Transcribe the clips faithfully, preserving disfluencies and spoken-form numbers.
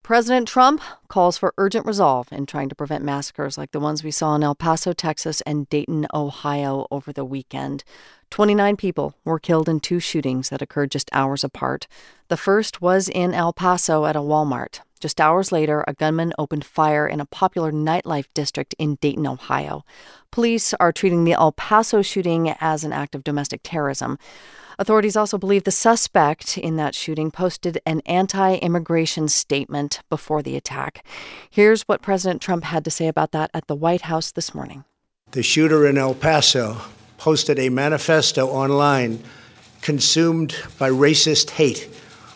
President Trump calls for urgent resolve in trying to prevent massacres like the ones we saw in El Paso, Texas, and Dayton, Ohio over the weekend. twenty-nine people were killed in two shootings that occurred just hours apart. The first was in El Paso at a Walmart. Just hours later, a gunman opened fire in a popular nightlife district in Dayton, Ohio. Police are treating the El Paso shooting as an act of domestic terrorism. Authorities also believe the suspect in that shooting posted an anti-immigration statement before the attack. Here's what President Trump had to say about that at the White House this morning. The shooter in El Paso posted a manifesto online consumed by racist hate.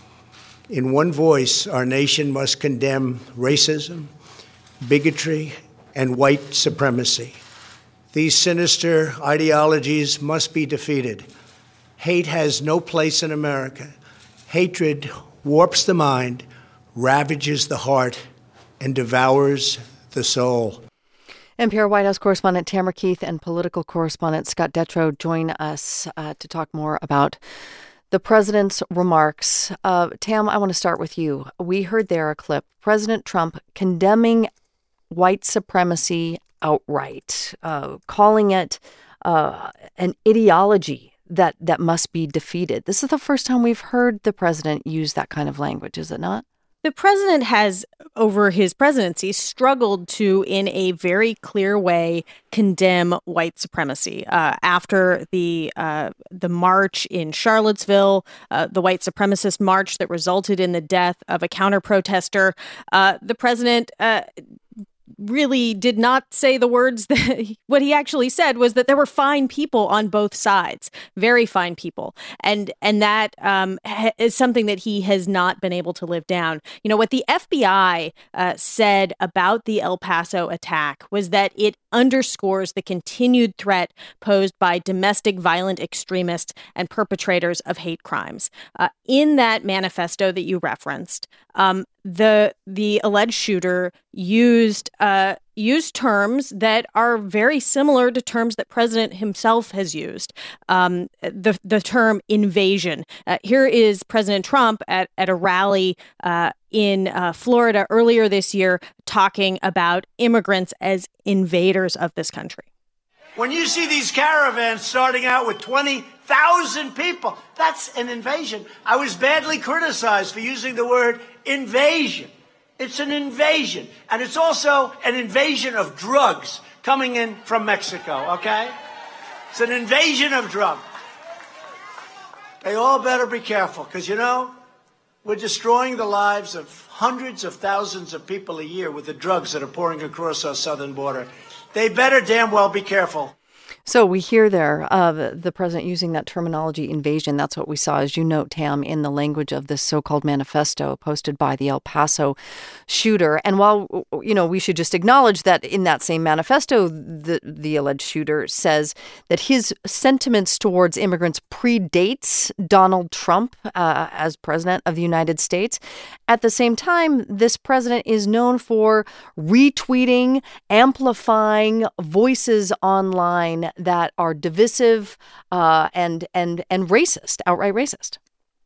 In one voice, our nation must condemn racism, bigotry, and white supremacy. These sinister ideologies must be defeated. Hate has no place in America. Hatred warps the mind, ravages the heart, and devours the soul. N P R White House correspondent Tamara Keith and political correspondent Scott Detrow join us uh, to talk more about the president's remarks. Uh, Tam, I want to start with you. We heard there a clip, President Trump condemning white supremacy outright, uh, calling it uh, an ideology that that must be defeated. This is the first time we've heard the president use that kind of language, is it not? The president has, over his presidency, struggled to, in a very clear way, condemn white supremacy. Uh, after the uh, the march in Charlottesville, uh, the white supremacist march that resulted in the death of a counter-protester, uh, the president uh, really did not say the words that what he actually said was that there were fine people on both sides, very fine people. And and that um, ha- is something that he has not been able to live down. You know, what the F B I uh, said about the El Paso attack was that it underscores the continued threat posed by domestic violent extremists and perpetrators of hate crimes. Uh, in that manifesto that you referenced, um, the the alleged shooter used uh, used terms that are very similar to terms that President himself has used. Um, the the term invasion. Uh, here is President Trump at at a rally uh, in uh, Florida earlier this year talking about immigrants as invaders of this country. When you see these caravans starting out with twenty thousand people, that's an invasion. I was badly criticized for using the word invasion. It's an invasion. And it's also an invasion of drugs coming in from Mexico, okay? It's an invasion of drugs. They all better be careful, because, you know, we're destroying the lives of hundreds of thousands of people a year with the drugs that are pouring across our southern border. They better damn well be careful. So we hear there uh, the, the president using that terminology, invasion. That's what we saw, as you note, Tam, in the language of this so-called manifesto posted by the El Paso shooter. And while, you know, we should just acknowledge that in that same manifesto, the, the alleged shooter says that his sentiments towards immigrants predates Donald Trump uh, as president of the United States. At the same time, this president is known for retweeting, amplifying voices online that are divisive uh, and and and racist, outright racist.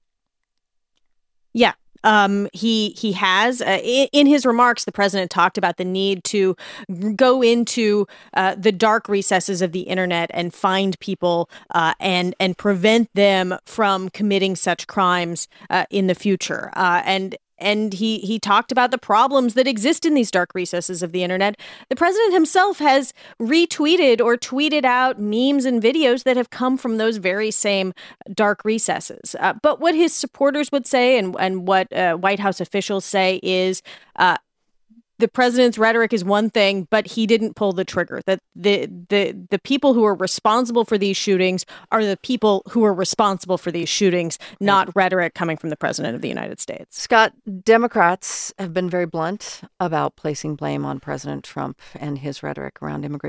Yeah. Um, he he has uh, in, in his remarks, the president talked about the need to go into uh, the dark recesses of the internet and find people uh, and and prevent them from committing such crimes uh, in the future. Uh, and And he he talked about the problems that exist in these dark recesses of the internet. The president himself has retweeted or tweeted out memes and videos that have come from those very same dark recesses. Uh, but what his supporters would say and, and what uh, White House officials say is uh, the president's rhetoric is one thing, but he didn't pull the trigger. That the the the people who are responsible for these shootings are the people who are responsible for these shootings, not rhetoric coming from the president of the United States. Scott, Democrats have been very blunt about placing blame on President Trump and his rhetoric around immigration.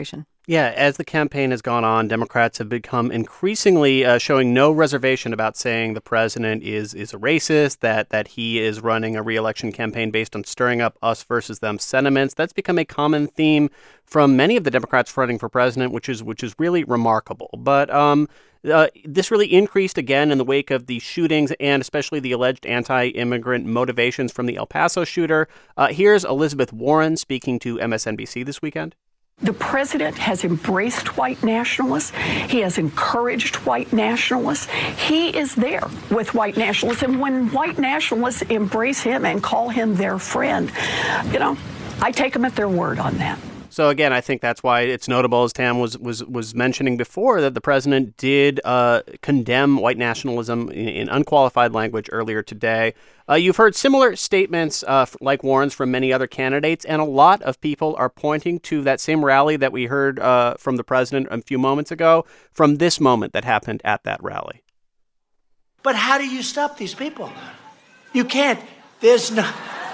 Yeah, as the campaign has gone on, Democrats have become increasingly uh, showing no reservation about saying the president is is a racist, that that he is running a re-election campaign based on stirring up us versus them sentiments. That's become a common theme from many of the Democrats running for president, which is which is really remarkable. But um, uh, this really increased again in the wake of the shootings and especially the alleged anti-immigrant motivations from the El Paso shooter. Uh, here's Elizabeth Warren speaking to M S N B C this weekend. The president has embraced white nationalists. He has encouraged white nationalists. He is there with white nationalists. And when white nationalists embrace him and call him their friend, you know, I take them at their word on that. So, again, I think that's why it's notable, as Tam was was was mentioning before, that the president did uh, condemn white nationalism in, in unqualified language earlier today. Uh, you've heard similar statements uh, like Warren's from many other candidates, and a lot of people are pointing to that same rally that we heard uh, from the president a few moments ago, from this moment that happened at that rally. But how do you stop these people? You can't. There's no...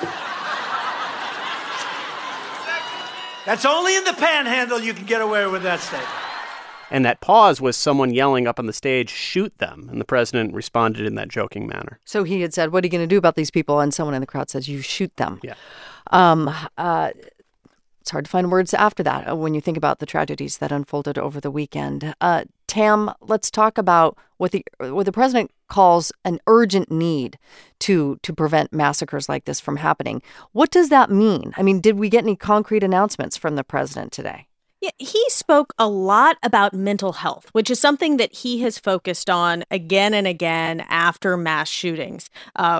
That's only in the panhandle you can get away with that statement. And that pause was someone yelling up on the stage, "Shoot them." And the president responded in that joking manner. So he had said, "What are you going to do about these people?" And someone in the crowd says, "You shoot them." Yeah. Um, uh, it's hard to find words after that uh, when you think about the tragedies that unfolded over the weekend. Uh, Tam, let's talk about what the what the president calls an urgent need to to prevent massacres like this from happening. What does that mean? I mean, did we get any concrete announcements from the president today? Yeah, he spoke a lot about mental health, which is something that he has focused on again and again after mass shootings. Uh,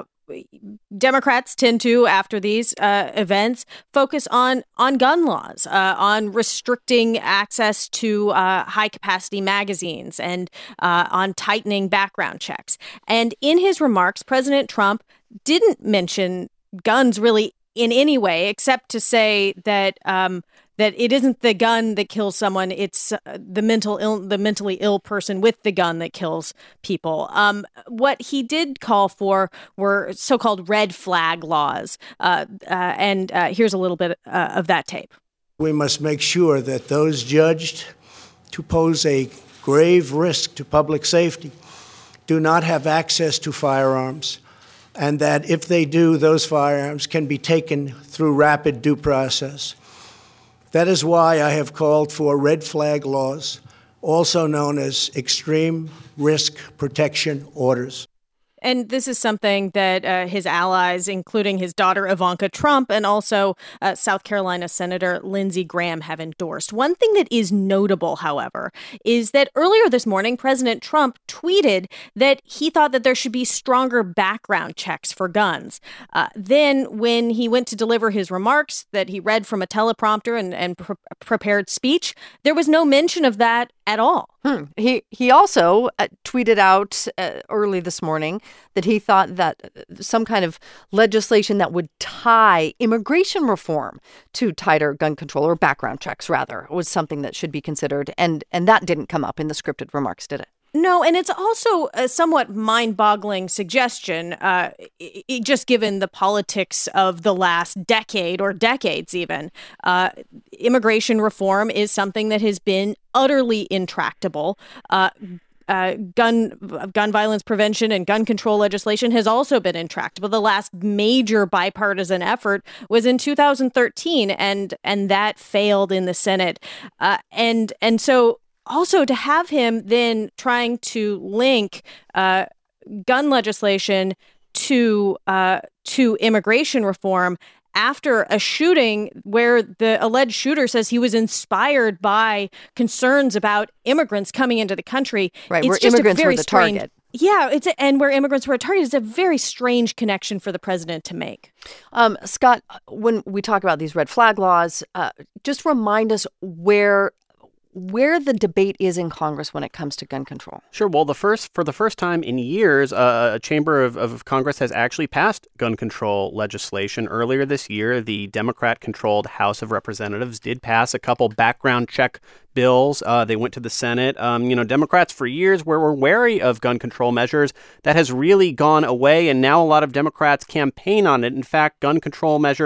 Democrats tend to, after these uh, events, focus on on gun laws, uh, on restricting access to uh, high-capacity magazines, and uh, on tightening background checks. And in his remarks, President Trump didn't mention guns really in any way, except to say that um, that it isn't the gun that kills someone; it's uh, the mental ill, the mentally ill person with the gun that kills people. Um, what he did call for were so-called red flag laws, uh, uh, and uh, here's a little bit uh, of that tape. We must make sure that those judged to pose a grave risk to public safety do not have access to firearms, and that if they do, those firearms can be taken through rapid due process. That is why I have called for red flag laws, also known as extreme risk protection orders. And this is something that uh, his allies, including his daughter Ivanka Trump and also uh, South Carolina Senator Lindsey Graham, have endorsed. One thing that is notable, however, is that earlier this morning, President Trump tweeted that he thought that there should be stronger background checks for guns. Uh, then when he went to deliver his remarks that he read from a teleprompter and, and pre- prepared speech, there was no mention of that at all. Hmm. He he also uh, tweeted out uh, early this morning that he thought that some kind of legislation that would tie immigration reform to tighter gun control, or background checks, rather, was something that should be considered. And, and that didn't come up in the scripted remarks, did it? No, and it's also a somewhat mind-boggling suggestion, uh, it, just given the politics of the last decade or decades even. Uh, immigration reform is something that has been utterly intractable. Uh, uh, gun gun violence prevention and gun control legislation has also been intractable. The last major bipartisan effort was in two thousand thirteen, and and that failed in the Senate. Uh, and and so. Also, to have him then trying to link uh, gun legislation to uh, to immigration reform after a shooting where the alleged shooter says he was inspired by concerns about immigrants coming into the country. Right, it's where just immigrants a very were the strange, target. Yeah, it's a, and where immigrants were a target. It's a very strange connection for the president to make. Um, Scott, when we talk about these red flag laws, uh, just remind us where. where the debate is in Congress when it comes to gun control. Sure. Well, the first for the first time in years, uh, a chamber of, of Congress has actually passed gun control legislation. Earlier this year, the Democrat-controlled House of Representatives did pass a couple background check bills. Uh, they went to the Senate. Um, you know, Democrats for years were, were wary of gun control measures. That has really gone away, and now a lot of Democrats campaign on it. In fact, gun control measures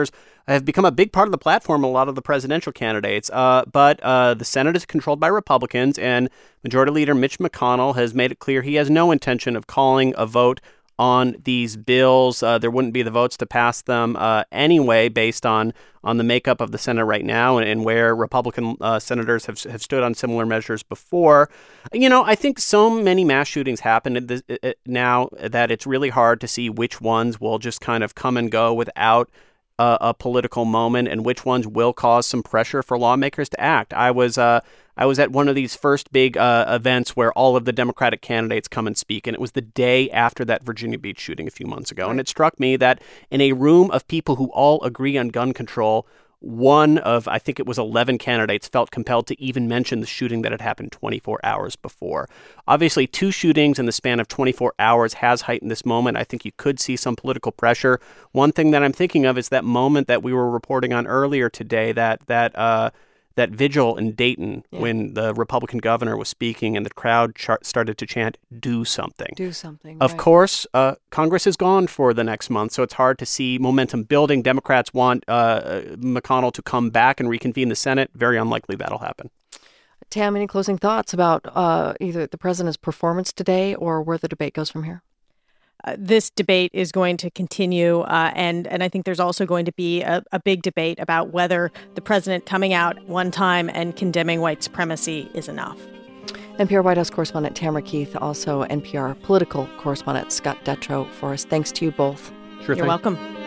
have become a big part of the platform of a lot of the presidential candidates. Uh, but uh, the Senate is controlled by Republicans, and Majority Leader Mitch McConnell has made it clear he has no intention of calling a vote on these bills. Uh, there wouldn't be the votes to pass them uh, anyway, based on on the makeup of the Senate right now and, and where Republican uh, senators have have stood on similar measures before. You know, I think so many mass shootings happen at this, uh, now that it's really hard to see which ones will just kind of come and go without Uh, a political moment, and which ones will cause some pressure for lawmakers to act. I was uh, I was at one of these first big uh, events where all of the Democratic candidates come and speak, and it was the day after that Virginia Beach shooting a few months ago. Right. And it struck me that in a room of people who all agree on gun control, one of, I think it was eleven candidates felt compelled to even mention the shooting that had happened twenty-four hours before. Obviously, two shootings in the span of twenty-four hours has heightened this moment. I think you could see some political pressure. One thing that I'm thinking of is that moment that we were reporting on earlier today, that that uh, that vigil in Dayton, yeah. when the Republican governor was speaking and the crowd ch- started to chant, "Do something." Do something. Of right. course, uh, Congress is gone for the next month, so it's hard to see momentum building. Democrats want uh, McConnell to come back and reconvene the Senate. Very unlikely that'll happen. Tam, any closing thoughts about uh, either the president's performance today or where the debate goes from here? Uh, this debate is going to continue, uh, and and I think there's also going to be a, a big debate about whether the president coming out one time and condemning white supremacy is enough. N P R White House correspondent Tamara Keith, also N P R political correspondent Scott Detrow for us. Thanks to you both. Sure You're thing. welcome.